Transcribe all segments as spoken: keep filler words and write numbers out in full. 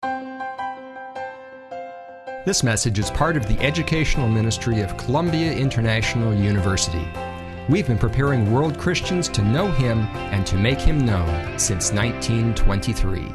This message is part of the educational ministry of Columbia International University. We've been preparing world Christians to know Him and to make Him known since nineteen twenty-three.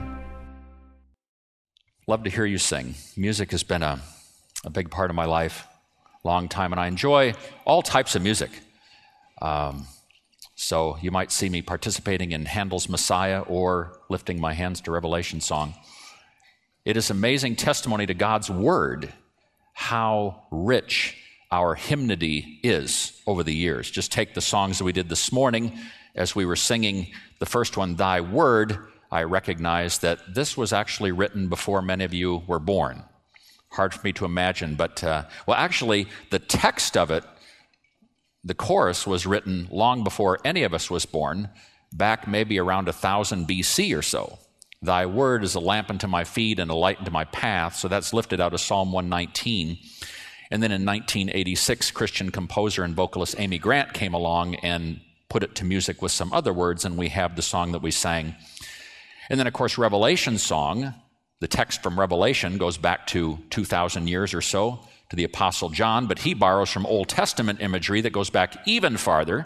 Love to hear you sing. Music has been a, a big part of my life, long time, and I enjoy all types of music. Um, so you might see me participating in Handel's Messiah or lifting my hands to Revelation song. It is amazing testimony to God's Word how rich our hymnody is over the years. Just take the songs that we did this morning as we were singing the first one, Thy Word. I recognized that this was actually written before many of you were born. Hard for me to imagine, but, uh, well, actually, the text of it, the chorus was written long before any of us was born, back maybe around one thousand B C or so. Thy word is a lamp unto my feet and a light unto my path. So that's lifted out of Psalm one nineteen. And then in nineteen eighty-six, Christian composer and vocalist Amy Grant came along and put it to music with some other words, and we have the song that we sang. And then, of course, Revelation song, the text from Revelation goes back to two thousand years or so to the Apostle John, but he borrows from Old Testament imagery that goes back even farther.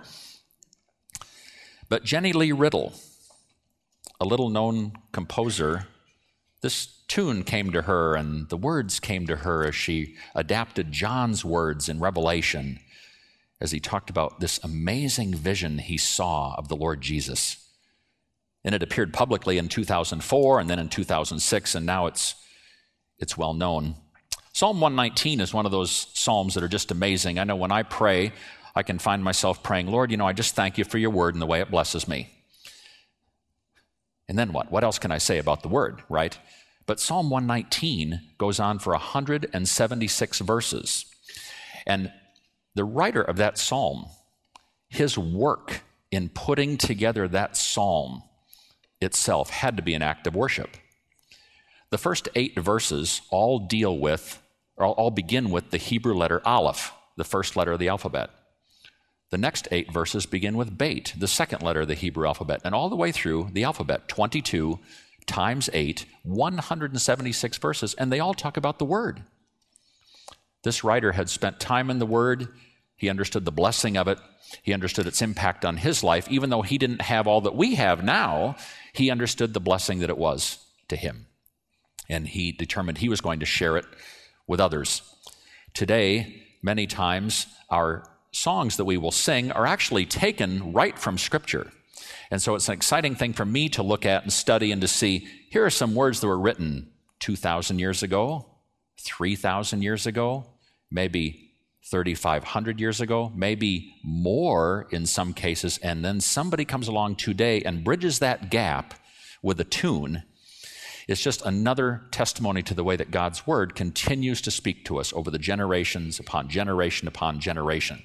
But Jenny Lee Riddle, a little-known composer, this tune came to her and the words came to her as she adapted John's words in Revelation as he talked about this amazing vision he saw of the Lord Jesus. And it appeared publicly in two thousand four and then in two thousand six, and now it's, it's well known. Psalm one nineteen is one of those psalms that are just amazing. I know when I pray, I can find myself praying, Lord, you know, I just thank you for your word and the way it blesses me. And then what? What else can I say about the word, right? But Psalm one nineteen goes on for one hundred seventy-six verses. And the writer of that psalm, his work in putting together that psalm itself had to be an act of worship. The first eight verses all deal with, or all begin with the Hebrew letter Aleph, the first letter of the alphabet. The next eight verses begin with Beit, the second letter of the Hebrew alphabet, and all the way through the alphabet, twenty-two times eight, one hundred seventy-six verses, and they all talk about the Word. This writer had spent time in the Word. He understood the blessing of it. He understood its impact on his life. Even though he didn't have all that we have now, he understood the blessing that it was to him. And he determined he was going to share it with others. Today, many times, our songs that we will sing are actually taken right from Scripture. And so it's an exciting thing for me to look at and study and to see, here are some words that were written two thousand years ago, three thousand years ago, maybe thirty-five hundred years ago, maybe more in some cases, and then somebody comes along today and bridges that gap with a tune. It's just another testimony to the way that God's Word continues to speak to us over the generations upon generation upon generation.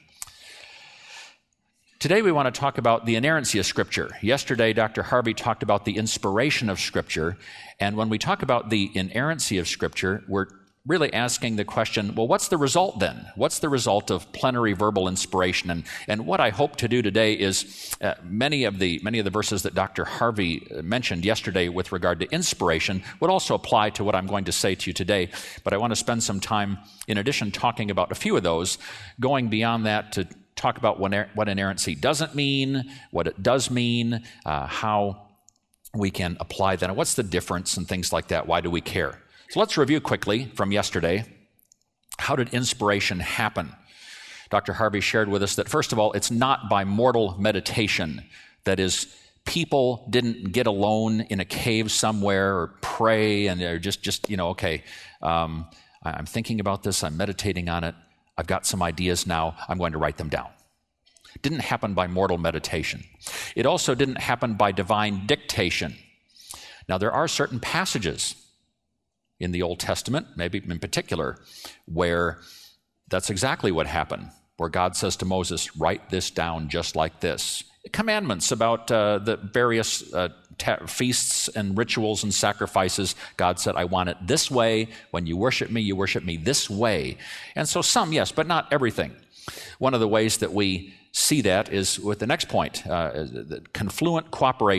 Today we want to talk about the inerrancy of Scripture. Yesterday, Doctor Harvey talked about the inspiration of Scripture, and when we talk about the inerrancy of Scripture, we're really asking the question, well, what's the result then? What's the result of plenary verbal inspiration? And, and what I hope to do today is uh, many of the many of the verses that Doctor Harvey mentioned yesterday with regard to inspiration would also apply to what I'm going to say to you today. But I want to spend some time, in addition, talking about a few of those, going beyond that to talk about what inerrancy doesn't mean, what it does mean, uh, how we can apply that, and what's the difference and things like that. Why do we care? So let's review quickly from yesterday. How did inspiration happen? Doctor Harvey shared with us that, first of all, it's not by mortal meditation. That is, people didn't get alone in a cave somewhere or pray and they're just, just you know, okay, um, I'm thinking about this, I'm meditating on it, I've got some ideas now, I'm going to write them down. It didn't happen by mortal meditation. It also didn't happen by divine dictation. Now, there are certain passages in the Old Testament, maybe in particular, where that's exactly what happened, where God says to Moses, write this down just like this. Commandments about uh, the various uh, ta- feasts and rituals and sacrifices. God said, I want it this way. When you worship me, you worship me this way. And so some, yes, but not everything. One of the ways that we see that is with the next point, uh, the confluent cooperation.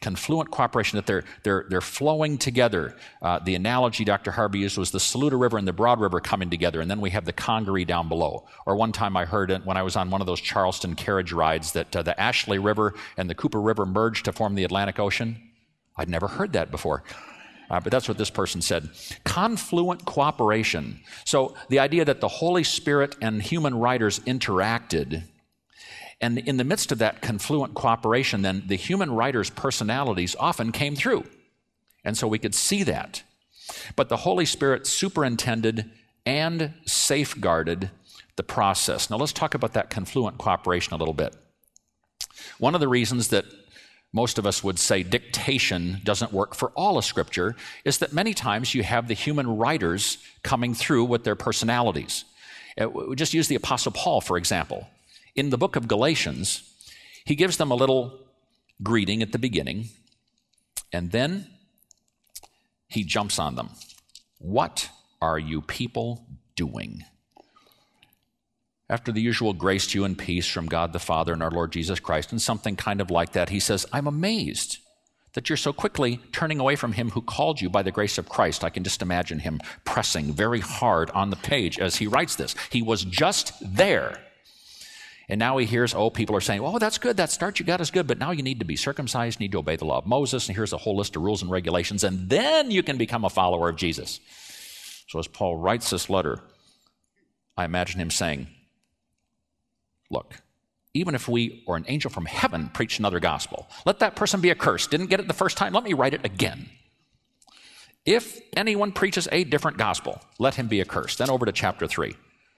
confluent cooperation, that they're, they're, they're flowing together. Uh, the analogy Doctor Harvey used was the Saluda River and the Broad River coming together, and then we have the Congaree down below. Or one time I heard it when I was on one of those Charleston carriage rides that uh, the Ashley River and the Cooper River merged to form the Atlantic Ocean. I'd never heard that before. Uh, but that's what this person said. Confluent cooperation. So the idea that the Holy Spirit and human writers interacted, and in the midst of that confluent cooperation, then the human writers' personalities often came through. And so we could see that. But the Holy Spirit superintended and safeguarded the process. Now let's talk about that confluent cooperation a little bit. One of the reasons that most of us would say dictation doesn't work for all of Scripture is that many times you have the human writers coming through with their personalities. We just use the Apostle Paul, for example. In the book of Galatians, he gives them a little greeting at the beginning, and then he jumps on them. What are you people doing? After the usual grace to you and peace from God the Father and our Lord Jesus Christ, and something kind of like that, he says, I'm amazed that you're so quickly turning away from him who called you by the grace of Christ. I can just imagine him pressing very hard on the page as he writes this. He was just there. And now he hears, oh, people are saying, oh, that's good, that start you got is good, but now you need to be circumcised, you need to obey the law of Moses, and here's a whole list of rules and regulations, and then you can become a follower of Jesus. So as Paul writes this letter, I imagine him saying, look, even if we or an angel from heaven preached another gospel, let that person be accursed. Didn't get it the first time, let me write it again. If anyone preaches a different gospel, let him be accursed. Then over to chapter three.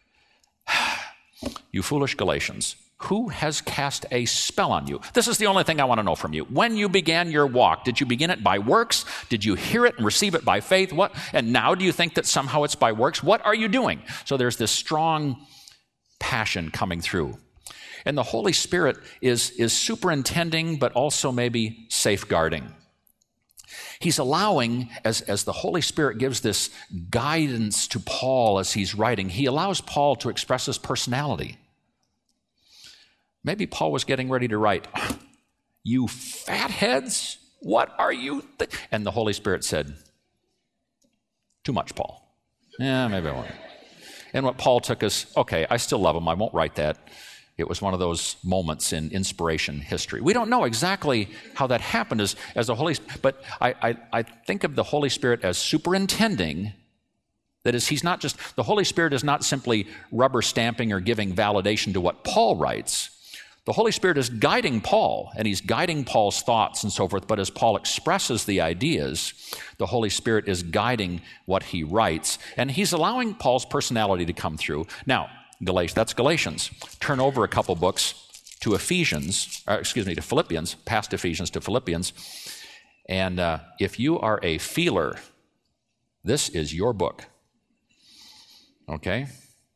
You foolish Galatians, who has cast a spell on you? This is the only thing I want to know from you. When you began your walk, did you begin it by works? Did you hear it and receive it by faith? What? And now do you think that somehow it's by works? What are you doing? So there's this strong passion coming through. And the Holy Spirit is, is superintending, but also maybe safeguarding. He's allowing, as, as the Holy Spirit gives this guidance to Paul as he's writing, he allows Paul to express his personality. Maybe Paul was getting ready to write, you fatheads, what are you? Th-? And the Holy Spirit said, too much, Paul. Yeah, maybe I won't. And what Paul took is, okay, I still love him, I won't write that. It was one of those moments in inspiration history. We don't know exactly how that happened as, as the Holy Spirit, but I, I, I think of the Holy Spirit as superintending. That is, he's not just, the Holy Spirit is not simply rubber stamping or giving validation to what Paul writes. The Holy Spirit is guiding Paul, and he's guiding Paul's thoughts and so forth, but as Paul expresses the ideas, the Holy Spirit is guiding what he writes, and he's allowing Paul's personality to come through. Now, Galatians, that's Galatians. Turn over a couple books to Ephesians, or excuse me, to Philippians, past Ephesians to Philippians. And uh, if you are a feeler, this is your book. Okay?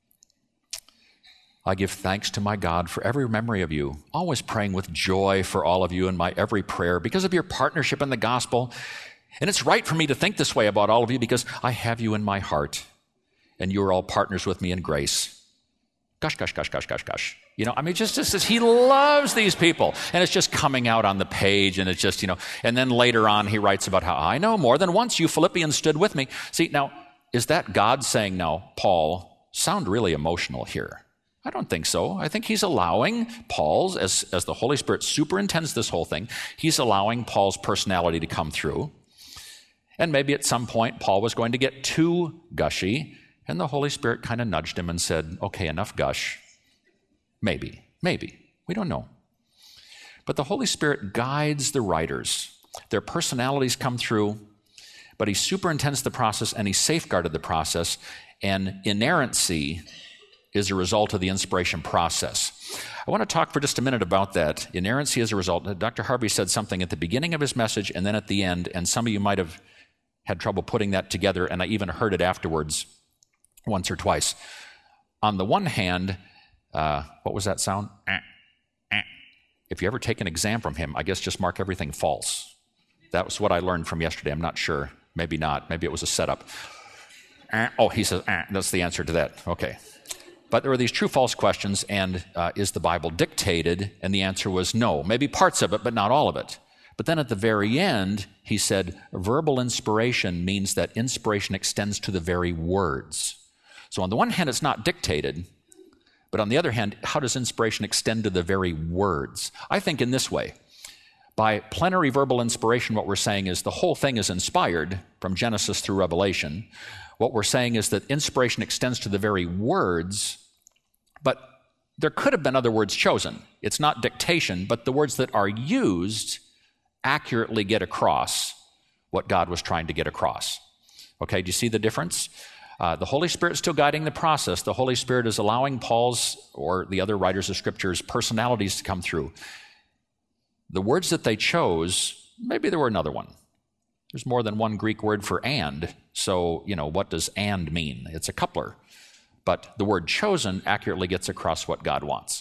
I give thanks to my God for every memory of you, always praying with joy for all of you in my every prayer because of your partnership in the gospel. And it's right for me to think this way about all of you because I have you in my heart, and you are all partners with me in grace. Gush, gush, gush, gush, gush, gush. You know, I mean, just, just, just he loves these people. And it's just coming out on the page, and it's just, you know, and then later on he writes about how, I know more than once you Philippians stood with me. See, now, is that God saying, now, Paul, sound really emotional here? I don't think so. I think he's allowing Paul's, as, as the Holy Spirit superintends this whole thing, he's allowing Paul's personality to come through. And maybe at some point Paul was going to get too gushy, and the Holy Spirit kind of nudged him and said, okay, enough gush. Maybe, maybe. We don't know. But the Holy Spirit guides the writers. Their personalities come through, but he superintends the process and he safeguarded the process. And inerrancy is a result of the inspiration process. I want to talk for just a minute about that. Inerrancy is a result. Doctor Harvey said something at the beginning of his message and then at the end, and some of you might have had trouble putting that together, and I even heard it afterwards once or twice. On the one hand, uh, what was that sound? Eh, eh. If you ever take an exam from him, I guess just mark everything false. That was what I learned from yesterday. I'm not sure. Maybe not. Maybe it was a setup. Eh. Oh, he says, eh. That's the answer to that. Okay. But there were these true-false questions, and uh, is the Bible dictated? And the answer was no. Maybe parts of it, but not all of it. But then at the very end, he said, verbal inspiration means that inspiration extends to the very words. So on the one hand, it's not dictated, but on the other hand, how does inspiration extend to the very words? I think in this way. By plenary verbal inspiration, what we're saying is the whole thing is inspired from Genesis through Revelation. What we're saying is that inspiration extends to the very words, but there could have been other words chosen. It's not dictation, but the words that are used accurately get across what God was trying to get across. Okay, do you see the difference? Uh, the Holy Spirit is still guiding the process. The Holy Spirit is allowing Paul's or the other writers of Scripture's personalities to come through. The words that they chose, maybe there were another one. There's more than one Greek word for and, so, you know, what does and mean? It's a coupler. But the word chosen accurately gets across what God wants.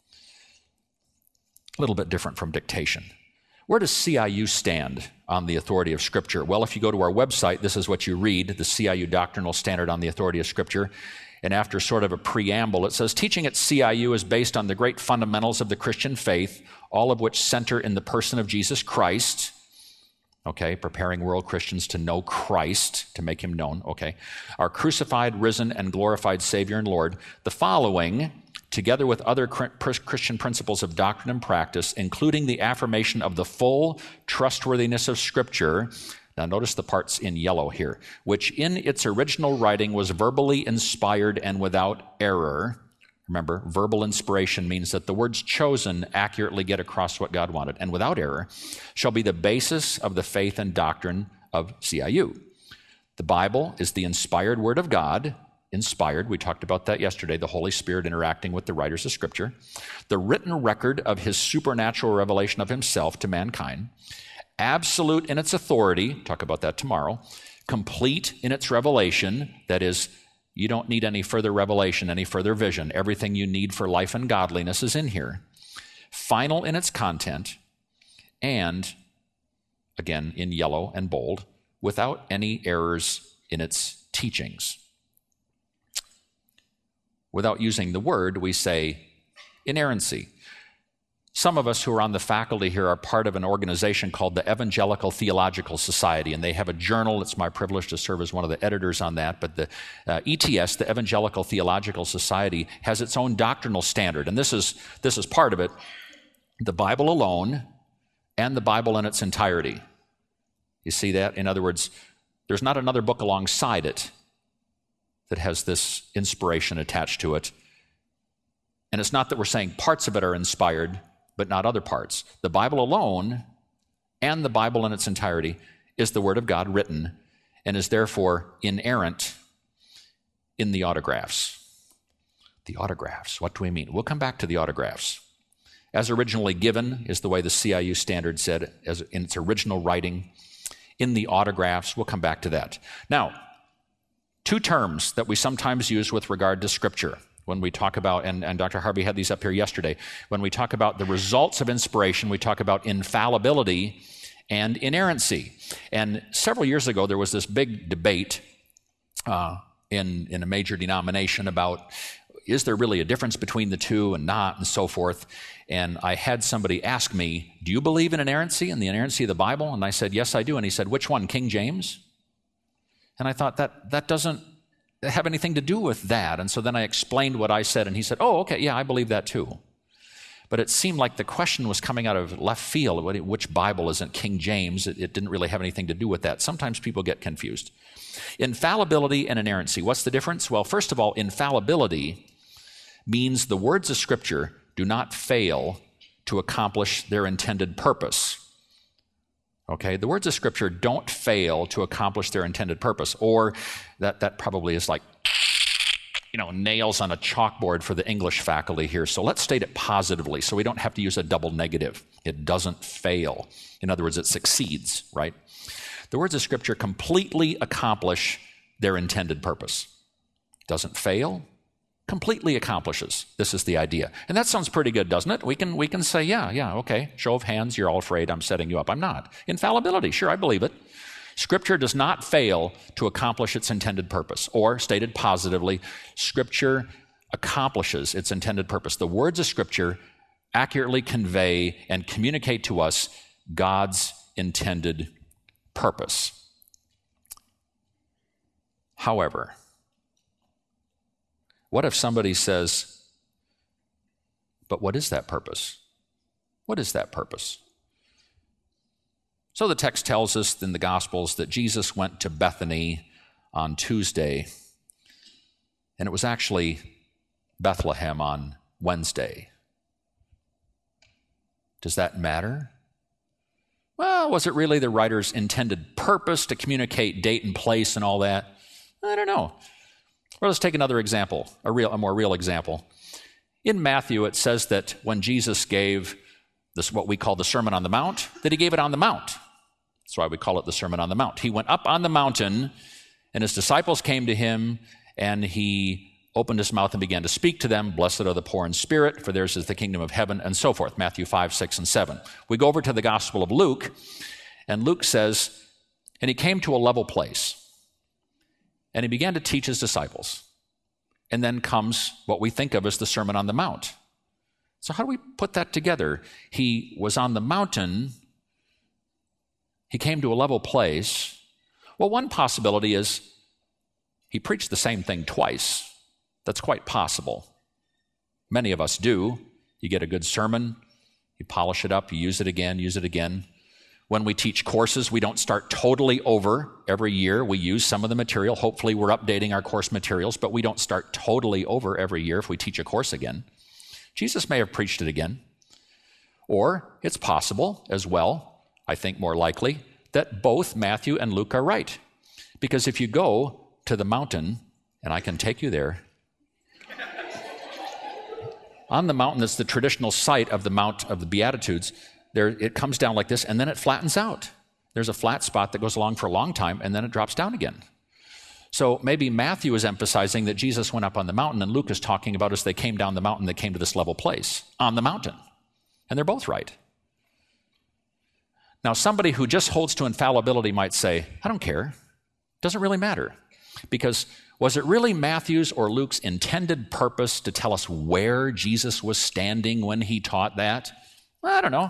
A little bit different from dictation. Where does C I U stand on the authority of Scripture? Well, if you go to our website, this is what you read, the C I U Doctrinal Standard on the Authority of Scripture. And after sort of a preamble, it says, teaching at C I U is based on the great fundamentals of the Christian faith, all of which center in the person of Jesus Christ. Okay, preparing world Christians to know Christ, to make him known. Okay, our crucified, risen, and glorified Savior and Lord. The following, together with other Christian principles of doctrine and practice, including the affirmation of the full trustworthiness of Scripture. Now notice the parts in yellow here, which in its original writing was verbally inspired and without error. Remember, verbal inspiration means that the words chosen accurately get across what God wanted, and without error, shall be the basis of the faith and doctrine of C I U. The Bible is the inspired Word of God, inspired, we talked about that yesterday, the Holy Spirit interacting with the writers of Scripture, the written record of his supernatural revelation of himself to mankind, absolute in its authority, talk about that tomorrow, complete in its revelation, that is, you don't need any further revelation, any further vision. Everything you need for life and godliness is in here. Final in its content, and, again, in yellow and bold, without any errors in its teachings. Without using the word, we say inerrancy. Some of us who are on the faculty here are part of an organization called the Evangelical Theological Society, and they have a journal. It's my privilege to serve as one of the editors on that. But the uh, E T S, the Evangelical Theological Society, has its own doctrinal standard, and this is this is part of it: the Bible alone and the Bible in its entirety. You see that? In other words, there's not another book alongside it that has this inspiration attached to it. And it's not that we're saying parts of it are inspired, but not other parts. The Bible alone and the Bible in its entirety is the Word of God written and is therefore inerrant in the autographs. The autographs, what do we mean? We'll come back to the autographs. As originally given is the way the C I U standard said as in its original writing. In the autographs, we'll come back to that. Now, two terms that we sometimes use with regard to Scripture. When we talk about, and, and Doctor Harvey had these up here yesterday, when we talk about the results of inspiration, we talk about infallibility and inerrancy. And several years ago, there was this big debate uh, in, in a major denomination about, is there really a difference between the two and not, and so forth. And I had somebody ask me, do you believe in inerrancy and the inerrancy of the Bible? And I said, yes, I do. And he said, which one, King James? And I thought, that that doesn't have anything to do with that. And so then I explained what I said, and he said, oh, okay, yeah, I believe that too. But it seemed like the question was coming out of left field. Which Bible isn't King James? It, it didn't really have anything to do with that. Sometimes people get confused. Infallibility and inerrancy. What's the difference? Well, first of all, infallibility means the words of Scripture do not fail to accomplish their intended purpose. Okay, the words of Scripture don't fail to accomplish their intended purpose, or that, that probably is like, you know, nails on a chalkboard for the English faculty here. So let's state it positively so we don't have to use a double negative. It doesn't fail. In other words, it succeeds, right? The words of Scripture completely accomplish their intended purpose. Doesn't fail, completely accomplishes. This is the idea. And that sounds pretty good, doesn't it? We can we can say, yeah, yeah, okay. Show of hands, you're all afraid I'm setting you up. I'm not. Infallibility, sure, I believe it. Scripture does not fail to accomplish its intended purpose. Or, stated positively, Scripture accomplishes its intended purpose. The words of Scripture accurately convey and communicate to us God's intended purpose. However, what if somebody says, but what is that purpose? What is that purpose? So the text tells us in the Gospels that Jesus went to Bethany on Tuesday, and it was actually Bethlehem on Wednesday. Does that matter? Well, was it really the writer's intended purpose to communicate date and place and all that? I don't know. Well, let's take another example, a real, a more real example. In Matthew, it says that when Jesus gave this, what we call the Sermon on the Mount, that he gave it on the Mount. That's why we call it the Sermon on the Mount. He went up on the mountain, and his disciples came to him, and he opened his mouth and began to speak to them. Blessed are the poor in spirit, for theirs is the kingdom of heaven, and so forth. Matthew five, six, and seven. We go over to the Gospel of Luke, and Luke says, and he came to a level place, and he began to teach his disciples. And then comes what we think of as the Sermon on the Mount. So how do we put that together? He was on the mountain. He came to a level place. Well, one possibility is he preached the same thing twice. That's quite possible. Many of us do. You get a good sermon, you polish it up, you use it again, use it again. When we teach courses, we don't start totally over every year. We use some of the material. Hopefully we're updating our course materials, but we don't start totally over every year if we teach a course again. Jesus may have preached it again. Or it's possible as well, I think more likely, that both Matthew and Luke are right. Because if you go to the mountain, and I can take you there, on the mountain that's the traditional site of the Mount of the Beatitudes, there it comes down like this, and then it flattens out. There's a flat spot that goes along for a long time, and then it drops down again. So maybe Matthew is emphasizing that Jesus went up on the mountain, and Luke is talking about as they came down the mountain, they came to this level place on the mountain. And they're both right. Now, somebody who just holds to infallibility might say, I don't care. It doesn't really matter. Because was it really Matthew's or Luke's intended purpose to tell us where Jesus was standing when he taught that? Well, I don't know.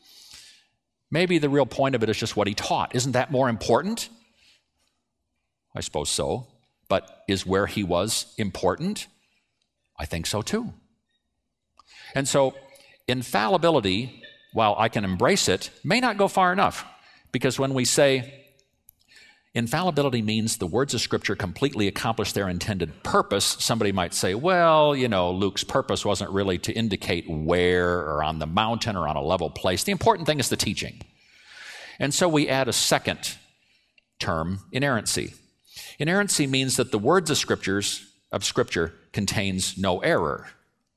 Maybe the real point of it is just what he taught. Isn't that more important? I suppose so. But is where he was important? I think so too. And so infallibility, while I can embrace it, may not go far enough. Because when we say infallibility means the words of Scripture completely accomplish their intended purpose, somebody might say, well, you know, Luke's purpose wasn't really to indicate where or on the mountain or on a level place. The important thing is the teaching. And so we add a second term, inerrancy. Inerrancy means that the words of Scriptures of Scripture contains no error.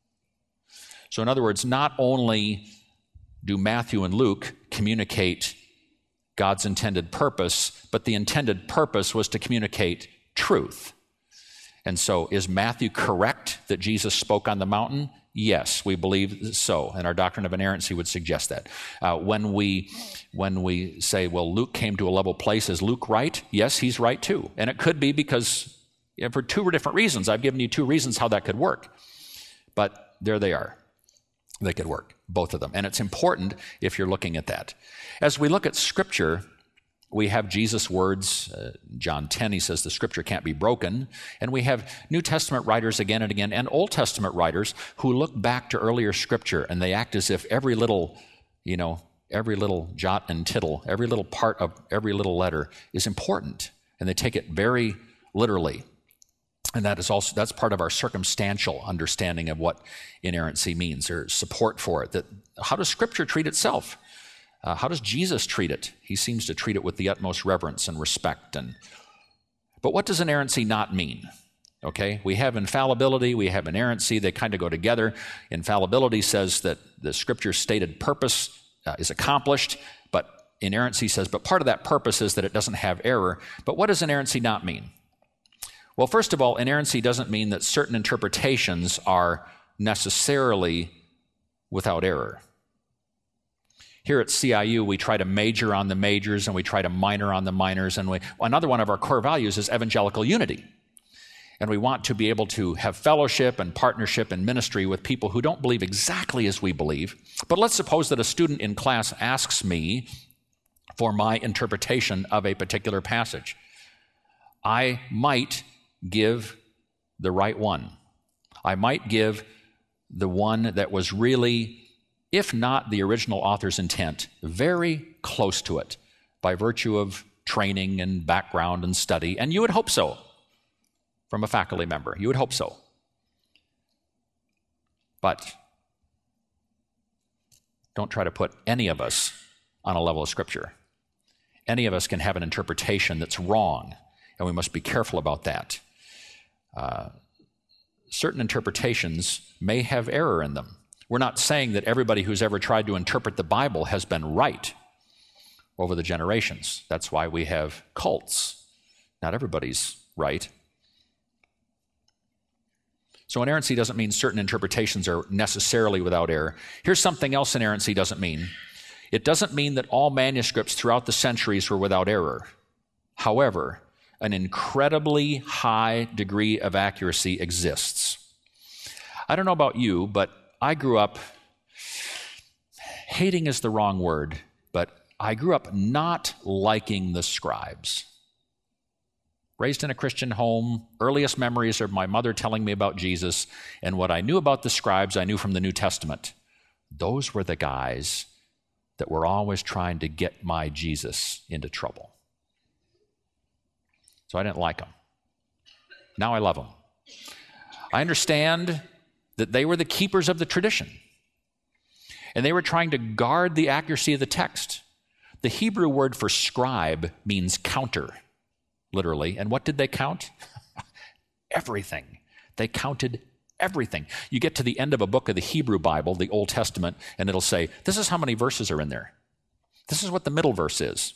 So in other words, not only do Matthew and Luke communicate God's intended purpose, but the intended purpose was to communicate truth. And so is Matthew correct that Jesus spoke on the mountain? Yes, we believe so, and our doctrine of inerrancy would suggest that. Uh, when we when we say, well, Luke came to a level place, is Luke right? Yes, he's right too. And it could be because, you know, for two different reasons. I've given you two reasons how that could work. But there they are. They could work, both of them. And it's important if you're looking at that. As we look at Scripture, we have Jesus' words. Uh, John ten, he says the Scripture can't be broken. And we have New Testament writers again and again, and Old Testament writers who look back to earlier Scripture, and they act as if every little, you know, every little jot and tittle, every little part of every little letter is important. And they take it very literally. And that is also, that's part of our circumstantial understanding of what inerrancy means, or support for it. That how does Scripture treat itself? Uh, how does Jesus treat it? He seems to treat it with the utmost reverence and respect. And but what does inerrancy not mean? Okay, we have infallibility, we have inerrancy, they kind of go together. Infallibility says that the Scripture's stated purpose uh, is accomplished, but inerrancy says, but part of that purpose is that it doesn't have error. But what does inerrancy not mean? Well, first of all, inerrancy doesn't mean that certain interpretations are necessarily without error. Here at C I U, we try to major on the majors and we try to minor on the minors. And we, another one of our core values is evangelical unity. And we want to be able to have fellowship and partnership and ministry with people who don't believe exactly as we believe. But let's suppose that a student in class asks me for my interpretation of a particular passage. I might give the right one. I might give the one that was really, if not the original author's intent, very close to it by virtue of training and background and study, and you would hope so from a faculty member. You would hope so. But don't try to put any of us on a level of Scripture. Any of us can have an interpretation that's wrong, and we must be careful about that. Uh, certain interpretations may have error in them. We're not saying that everybody who's ever tried to interpret the Bible has been right over the generations. That's why we have cults. Not everybody's right. So inerrancy doesn't mean certain interpretations are necessarily without error. Here's something else inerrancy doesn't mean. It doesn't mean that all manuscripts throughout the centuries were without error. However, an incredibly high degree of accuracy exists. I don't know about you, but I grew up, hating is the wrong word, but I grew up not liking the scribes. Raised in a Christian home, earliest memories are my mother telling me about Jesus, and what I knew about the scribes, I knew from the New Testament. Those were the guys that were always trying to get my Jesus into trouble. So I didn't like them. Now I love them. I understand that they were the keepers of the tradition, and they were trying to guard the accuracy of the text. The Hebrew word for scribe means counter, literally. And what did they count? Everything. They counted everything. You get to the end of a book of the Hebrew Bible, the Old Testament, and it'll say, this is how many verses are in there. This is what the middle verse is.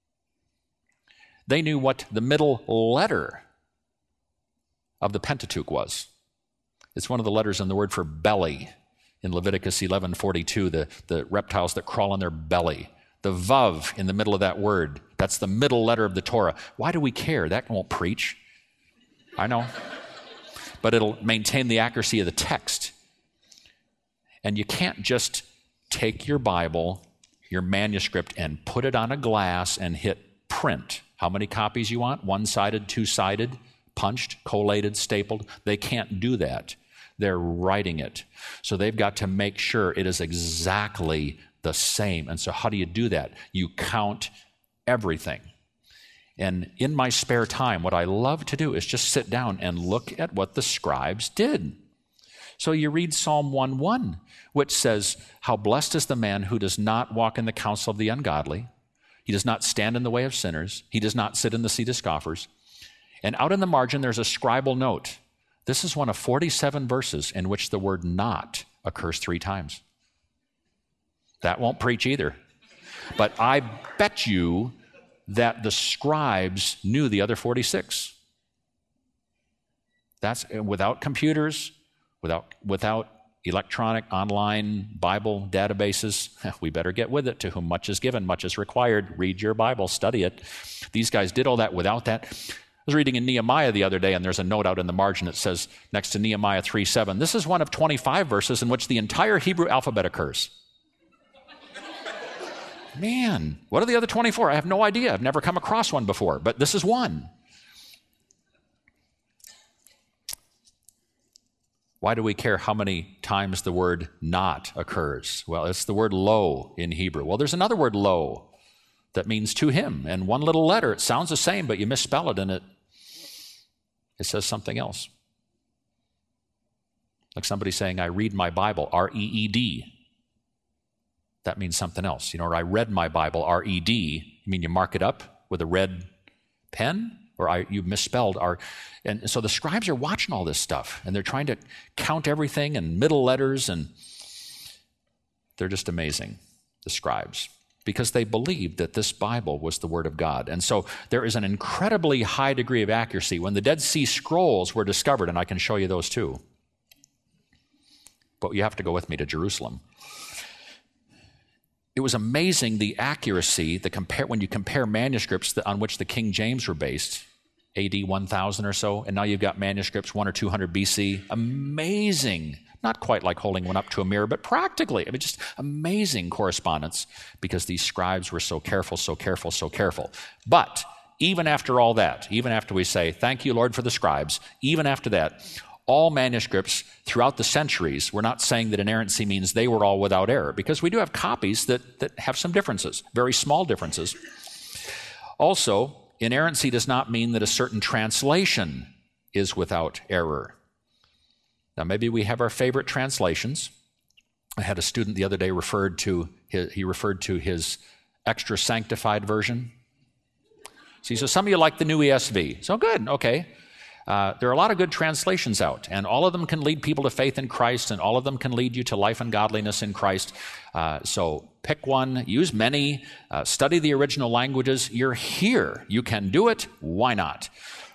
They knew what the middle letter of the Pentateuch was. It's one of the letters in the word for belly in Leviticus eleven forty-two, the, the reptiles that crawl on their belly. The vav in the middle of that word, that's the middle letter of the Torah. Why do we care? That won't preach. I know. But it'll maintain the accuracy of the text. And you can't just take your Bible, your manuscript, and put it on a glass and hit print. How many copies you want? One-sided, two-sided, punched, collated, stapled. They can't do that. They're writing it. So they've got to make sure it is exactly the same. And so how do you do that? You count everything. And in my spare time, what I love to do is just sit down and look at what the scribes did. So you read Psalm one one, which says, how blessed is the man who does not walk in the counsel of the ungodly. He does not stand in the way of sinners. He does not sit in the seat of scoffers. And out in the margin, there's a scribal note. This is one of forty-seven verses in which the word not occurs three times. That won't preach either. But I bet you that the scribes knew the other forty-six. That's without computers, without, without electronic online Bible databases. We better get with it. To whom much is given, much is required. Read your Bible, study it. These guys did all that without that. I was reading in Nehemiah the other day, and there's a note out in the margin that says, next to Nehemiah three seven, this is one of twenty-five verses in which the entire Hebrew alphabet occurs. Man, what are the other twenty-four? I have no idea. I've never come across one before, but this is one. Why do we care how many times the word not occurs? Well, it's the word lo in Hebrew. Well, there's another word lo that means to him, and one little letter. It sounds the same, but you misspell it, and it, it says something else. Like somebody saying, I read my Bible, R E E D. That means something else. You know, or I read my Bible, R E D. You mean you mark it up with a red pen? Or I, you misspelled R. And so the scribes are watching all this stuff, and they're trying to count everything and middle letters, and they're just amazing, the scribes, because they believed that this Bible was the Word of God. And so there is an incredibly high degree of accuracy. When the Dead Sea Scrolls were discovered, and I can show you those too, but you have to go with me to Jerusalem. It was amazing the accuracy, the compare, when you compare manuscripts that, on which the King James were based A D one thousand or so, and now you've got manuscripts one or two hundred B C. Amazing. Not quite like holding one up to a mirror, but practically. I mean, just amazing correspondence because these scribes were so careful, so careful, so careful. But even after all that, even after we say, thank you, Lord, for the scribes, even after that, all manuscripts throughout the centuries, we're not saying that inerrancy means they were all without error, because we do have copies that, that have some differences, very small differences. Also, inerrancy does not mean that a certain translation is without error. Now, maybe we have our favorite translations. I had a student the other day referred to his, he referred to his extra sanctified version. See, so some of you like the new E S V. So good, okay. Uh, there are a lot of good translations out, and all of them can lead people to faith in Christ, and all of them can lead you to life and godliness in Christ. Uh, so pick one, use many, uh, study the original languages. You're here. You can do it. Why not?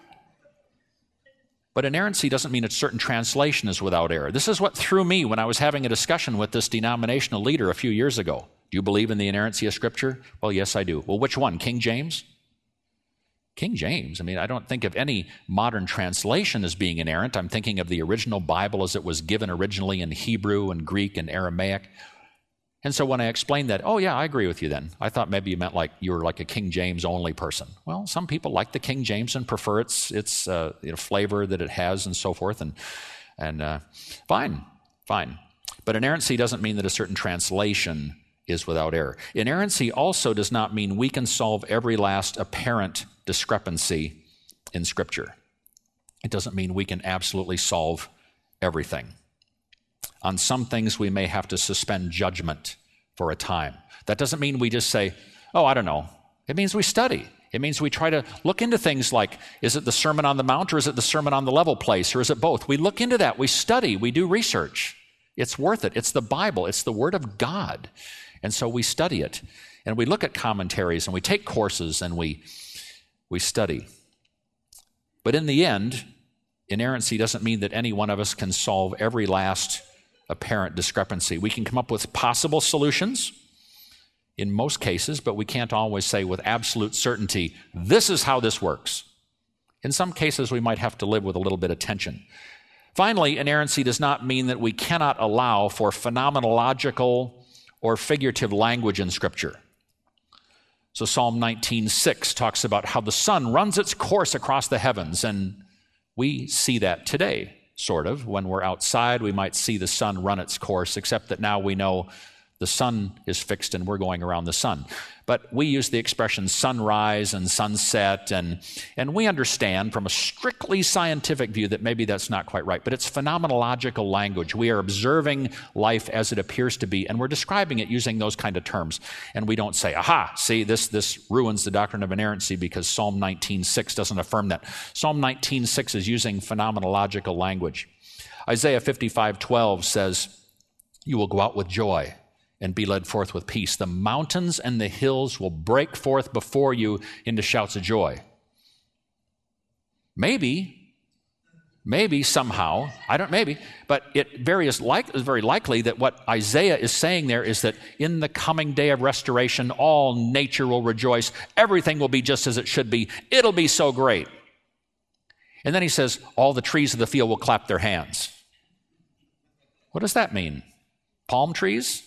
But inerrancy doesn't mean a certain translation is without error. This is what threw me when I was having a discussion with this denominational leader a few years ago. Do you believe in the inerrancy of Scripture? Well, yes, I do. Well, which one? King James? King James. I mean, I don't think of any modern translation as being inerrant. I'm thinking of the original Bible as it was given originally in Hebrew and Greek and Aramaic. And so when I explained that, oh yeah, I agree with you then. I thought maybe you meant like you were like a King James only person. Well, some people like the King James and prefer its its uh, you know, flavor that it has and so forth. And and uh, fine, fine. But inerrancy doesn't mean that a certain translation is without error. Inerrancy also does not mean we can solve every last apparent discrepancy in Scripture. It doesn't mean we can absolutely solve everything. On some things, we may have to suspend judgment for a time. That doesn't mean we just say, oh, I don't know. It means we study. It means we try to look into things like, is it the Sermon on the Mount or is it the Sermon on the Level Place or is it both? We look into that. We study. We do research. It's worth it. It's the Bible. It's the Word of God. And so we study it. And we look at commentaries and we take courses and we, we study. But in the end, inerrancy doesn't mean that any one of us can solve every last apparent discrepancy. We can come up with possible solutions in most cases, but we can't always say with absolute certainty, this is how this works. In some cases, we might have to live with a little bit of tension. Finally, inerrancy does not mean that we cannot allow for phenomenological or figurative language in Scripture. So Psalm nineteen six talks about how the sun runs its course across the heavens, and we see that today. Sort of. When we're outside, we might see the sun run its course, except that now we know the sun is fixed and we're going around the sun. But we use the expression sunrise and sunset, and, and we understand from a strictly scientific view that maybe that's not quite right, but it's phenomenological language. We are observing life as it appears to be, and we're describing it using those kind of terms. And we don't say, aha, see, this, this ruins the doctrine of inerrancy because Psalm nineteen six doesn't affirm that. Psalm nineteen six is using phenomenological language. Isaiah fifty-five twelve says, you will go out with joy and be led forth with peace. The mountains and the hills will break forth before you into shouts of joy. Maybe, maybe somehow, I don't, maybe, but it very is like, very likely that what Isaiah is saying there is that in the coming day of restoration, all nature will rejoice. Everything will be just as it should be. It'll be so great. And then he says, all the trees of the field will clap their hands. What does that mean? Palm trees?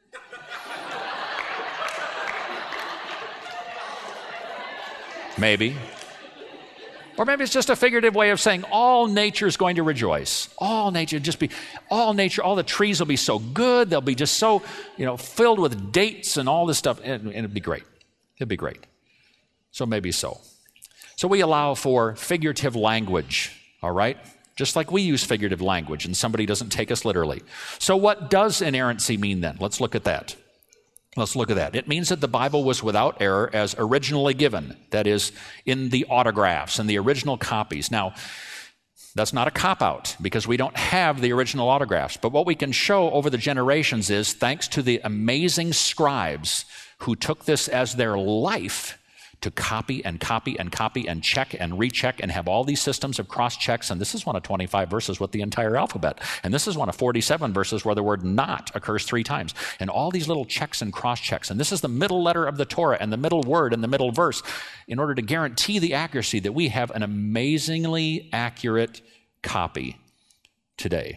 Maybe. Or maybe it's just a figurative way of saying all nature is going to rejoice. All nature, just be, all nature, all the trees will be so good. They'll be just so, you know, filled with dates and all this stuff. And, and it'd be great. It'd be great. So maybe so. So we allow for figurative language, all right? Just like we use figurative language and somebody doesn't take us literally. So what does inerrancy mean then? Let's look at that. Let's look at that. It means that the Bible was without error as originally given, that is, in the autographs and the original copies. Now, that's not a cop-out because we don't have the original autographs. But what we can show over the generations is, thanks to the amazing scribes who took this as their life to copy and copy and copy and check and recheck and have all these systems of cross-checks. And this is one of twenty-five verses with the entire alphabet. And this is one of forty-seven verses where the word not occurs three times. And all these little checks and cross-checks. And this is the middle letter of the Torah and the middle word and the middle verse in order to guarantee the accuracy that we have an amazingly accurate copy today.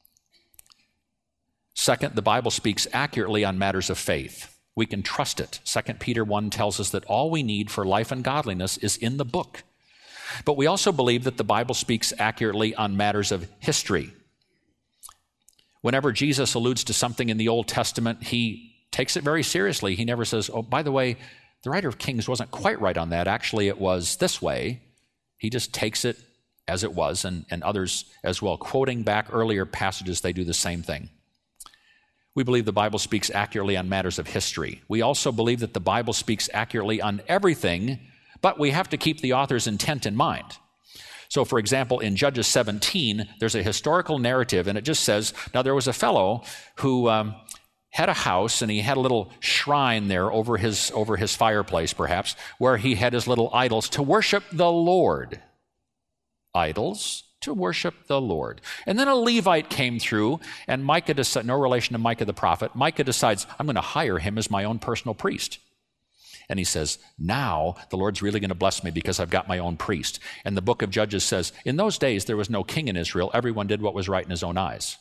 Second, the Bible speaks accurately on matters of faith. We can trust it. Second Peter one tells us that all we need for life and godliness is in the book. But we also believe that the Bible speaks accurately on matters of history. Whenever Jesus alludes to something in the Old Testament, he takes it very seriously. He never says, oh, by the way, the writer of Kings wasn't quite right on that. Actually, it was this way. He just takes it as it was, and, and others as well. Quoting back earlier passages, they do the same thing. We believe the Bible speaks accurately on matters of history. We also believe that the Bible speaks accurately on everything, but we have to keep the author's intent in mind. So, for example, in Judges seventeen, there's a historical narrative, and it just says, now there was a fellow who um, had a house, and he had a little shrine there over his, over his fireplace, perhaps, where he had his little idols to worship the Lord. Idols to worship the Lord. And then a Levite came through, and Micah decided, no relation to Micah the prophet, Micah decides, I'm going to hire him as my own personal priest. And he says, now the Lord's really going to bless me because I've got my own priest. And the book of Judges says, in those days there was no king in Israel. Everyone did what was right in his own eyes.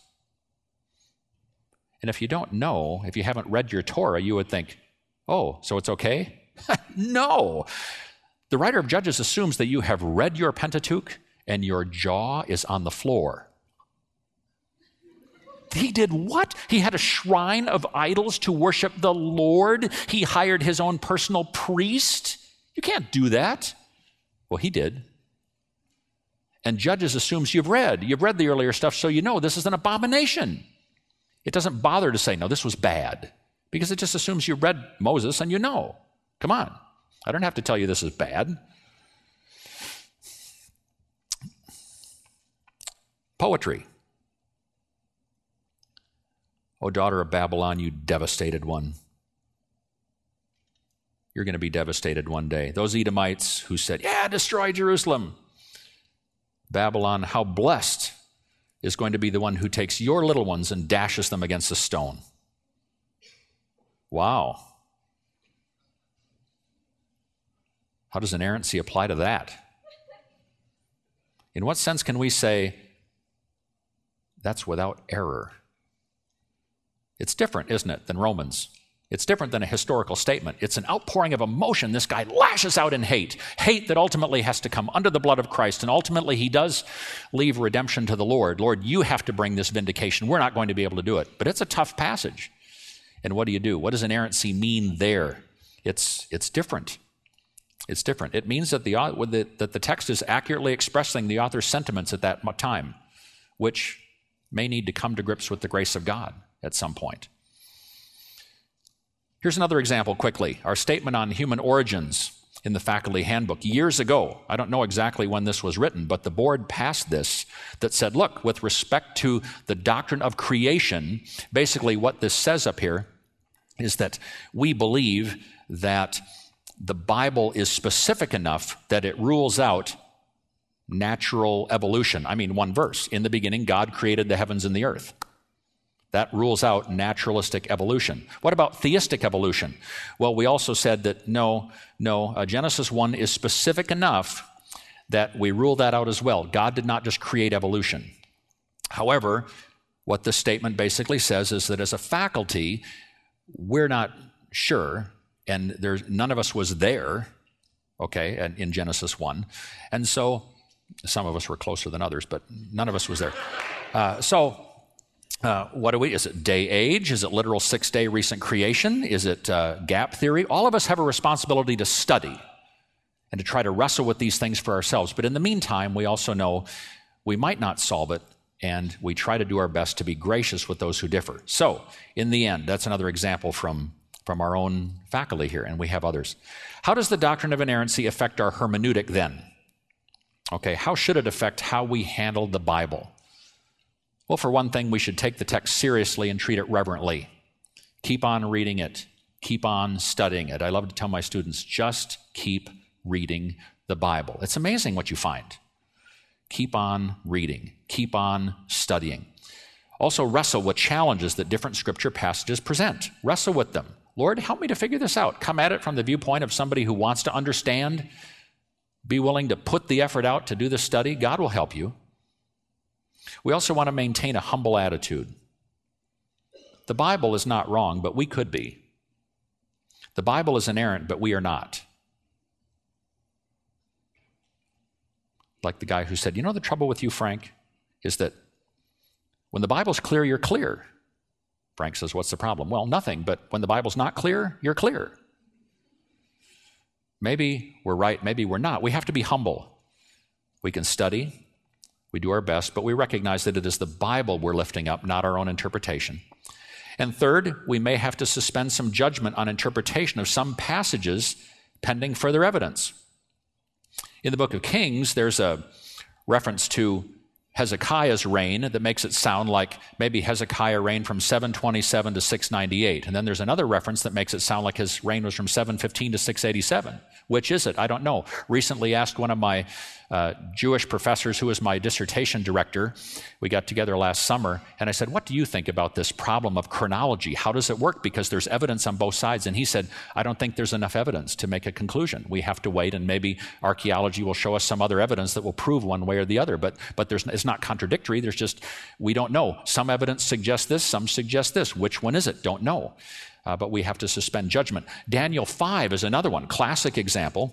And if you don't know, if you haven't read your Torah, you would think, oh, so it's okay? No. The writer of Judges assumes that you have read your Pentateuch and your jaw is on the floor. He did what? He had a shrine of idols to worship the Lord. He hired his own personal priest. You can't do that. Well, he did. And Judges assumes you've read. You've read the earlier stuff, so you know this is an abomination. It doesn't bother to say, no, this was bad, because it just assumes you read Moses and you know. Come on. I don't have to tell you this is bad. Poetry. O daughter of Babylon, you devastated one. You're going to be devastated one day. Those Edomites who said, yeah, destroy Jerusalem. Babylon, how blessed is going to be the one who takes your little ones and dashes them against a stone. Wow. How does inerrancy apply to that? In what sense can we say, that's without error? It's different, isn't it, than Romans? It's different than a historical statement. It's an outpouring of emotion. This guy lashes out in hate, hate that ultimately has to come under the blood of Christ, and ultimately he does leave redemption to the Lord. Lord, you have to bring this vindication. We're not going to be able to do it. But it's a tough passage. And what do you do? What does inerrancy mean there? It's, it's different. It's different. It means that the, that the text is accurately expressing the author's sentiments at that time, which may need to come to grips with the grace of God at some point. Here's another example quickly. Our statement on human origins in the faculty handbook. Years ago, I don't know exactly when this was written, but the board passed this that said, look, with respect to the doctrine of creation, basically what this says up here is that we believe that the Bible is specific enough that it rules out natural evolution. I mean, one verse. In the beginning, God created the heavens and the earth. That rules out naturalistic evolution. What about theistic evolution? Well, we also said that no, no, uh, Genesis one is specific enough that we rule that out as well. God did not just create evolution. However, what this statement basically says is that as a faculty, we're not sure, and there's none of us was there, okay, in Genesis one. And so, some of us were closer than others, but none of us was there. Uh, so, Uh, what do we, is it day age? Is it literal six-day recent creation? Is it uh, gap theory? All of us have a responsibility to study and to try to wrestle with these things for ourselves. But in the meantime, we also know we might not solve it, and we try to do our best to be gracious with those who differ. So, in the end, that's another example from, from our own faculty here, and we have others. How does the doctrine of inerrancy affect our hermeneutic then? Okay, how should it affect how we handle the Bible? Well, for one thing, we should take the text seriously and treat it reverently. Keep on reading it. Keep on studying it. I love to tell my students, just keep reading the Bible. It's amazing what you find. Keep on reading. Keep on studying. Also, wrestle with challenges that different scripture passages present. Wrestle with them. Lord, help me to figure this out. Come at it from the viewpoint of somebody who wants to understand. Be willing to put the effort out to do the study. God will help you. We also want to maintain a humble attitude. The Bible is not wrong, but we could be. The Bible is inerrant, but we are not. Like the guy who said, you know, the trouble with you, Frank, is that when the Bible's clear, you're clear. Frank says, what's the problem? Well, nothing, but when the Bible's not clear, you're clear. Maybe we're right, maybe we're not. We have to be humble. We can study, we do our best, but we recognize that it is the Bible we're lifting up, not our own interpretation. And third, we may have to suspend some judgment on interpretation of some passages pending further evidence. In the book of Kings, there's a reference to Hezekiah's reign that makes it sound like maybe Hezekiah reigned from seven twenty-seven to six ninety-eight. And then there's another reference that makes it sound like his reign was from seven fifteen to six eighty-seven. Which is it? I don't know. Recently asked one of my uh, Jewish professors who was my dissertation director. We got together last summer, and I said, what do you think about this problem of chronology? How does it work? Because there's evidence on both sides. And he said, I don't think there's enough evidence to make a conclusion. We have to wait, and maybe archaeology will show us some other evidence that will prove one way or the other. But, but there's, it's not contradictory. There's just, we don't know. Some evidence suggests this, some suggest this. Which one is it? Don't know. Uh, but we have to suspend judgment. Daniel five is another one, classic example.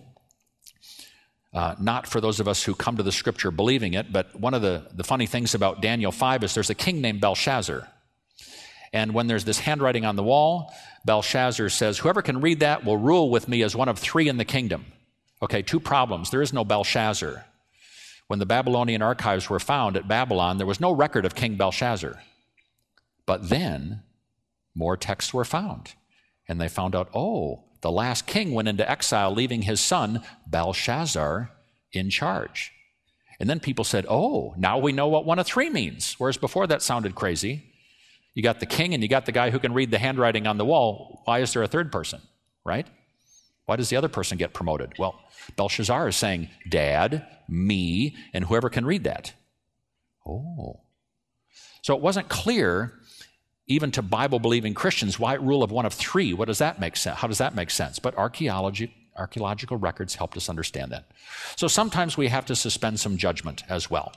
Uh, not for those of us who come to the scripture believing it, but one of the, the funny things about Daniel five is there's a king named Belshazzar. And when there's this handwriting on the wall, Belshazzar says, whoever can read that will rule with me as one of three in the kingdom. Okay, two problems. There is no Belshazzar. When the Babylonian archives were found at Babylon, there was no record of King Belshazzar. But then more texts were found. And they found out, oh, the last king went into exile, leaving his son, Belshazzar, in charge. And then people said, oh, now we know what one of three means. Whereas before that sounded crazy. You got the king and you got the guy who can read the handwriting on the wall. Why is there a third person, right? Why does the other person get promoted? Well, Belshazzar is saying, Dad, me, and whoever can read that. Oh. So it wasn't clear even to Bible-believing Christians, why rule of one of three? What does that make sense? How does that make sense? But archaeology, archaeological records helped us understand that. So sometimes we have to suspend some judgment as well.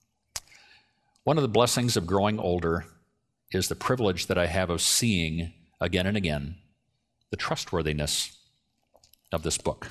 One of the blessings of growing older is the privilege that I have of seeing again and again the trustworthiness of this book.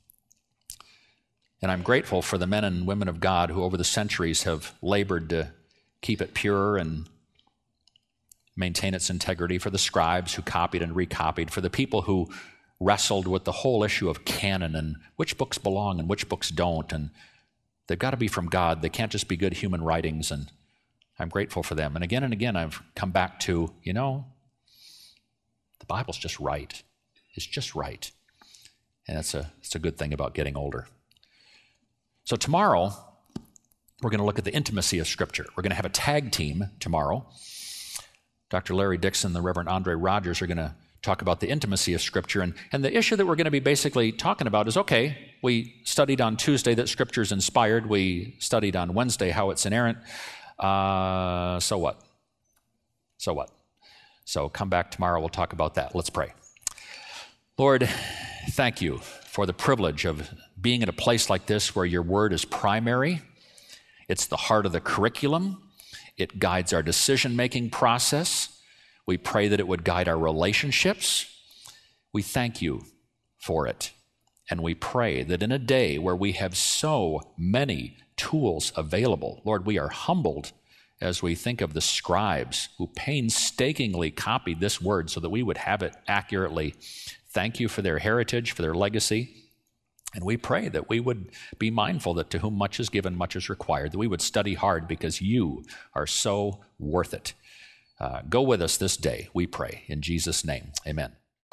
And I'm grateful for the men and women of God who over the centuries have labored to keep it pure and maintain its integrity, for the scribes who copied and recopied, for the people who wrestled with the whole issue of canon and which books belong and which books don't, and they've got to be from God. They can't just be good human writings, and I'm grateful for them. And again and again I've come back to, you know, the Bible's just right. It's just right. And it's a, it's a good thing about getting older. So tomorrow, we're going to look at the intimacy of Scripture. We're going to have a tag team tomorrow. Doctor Larry Dixon and the Reverend Andre Rogers are going to talk about the intimacy of Scripture. And, and the issue that we're going to be basically talking about is, okay, we studied on Tuesday that Scripture is inspired. We studied on Wednesday how it's inerrant. Uh, so what? So what? So come back tomorrow. We'll talk about that. Let's pray. Lord, thank you for the privilege of being in a place like this where your word is primary. It's the heart of the curriculum. It guides our decision-making process. We pray that it would guide our relationships. We thank you for it. And we pray that in a day where we have so many tools available, Lord, we are humbled as we think of the scribes who painstakingly copied this word so that we would have it accurately. Thank you for their heritage, for their legacy. And we pray that we would be mindful that to whom much is given, much is required, that we would study hard because you are so worth it. Uh, go with us this day, we pray. In Jesus' name, amen.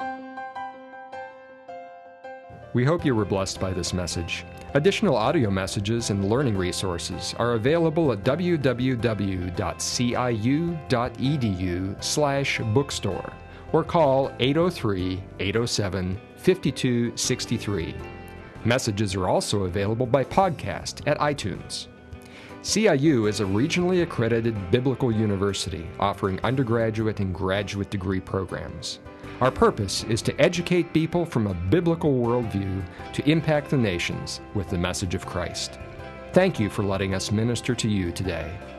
We hope you were blessed by this message. Additional audio messages and learning resources are available at w w w dot c i u dot e d u slash bookstore or call eight oh three, eight oh seven, five two six three. Messages are also available by podcast at iTunes. C I U is a regionally accredited biblical university offering undergraduate and graduate degree programs. Our purpose is to educate people from a biblical worldview to impact the nations with the message of Christ. Thank you for letting us minister to you today.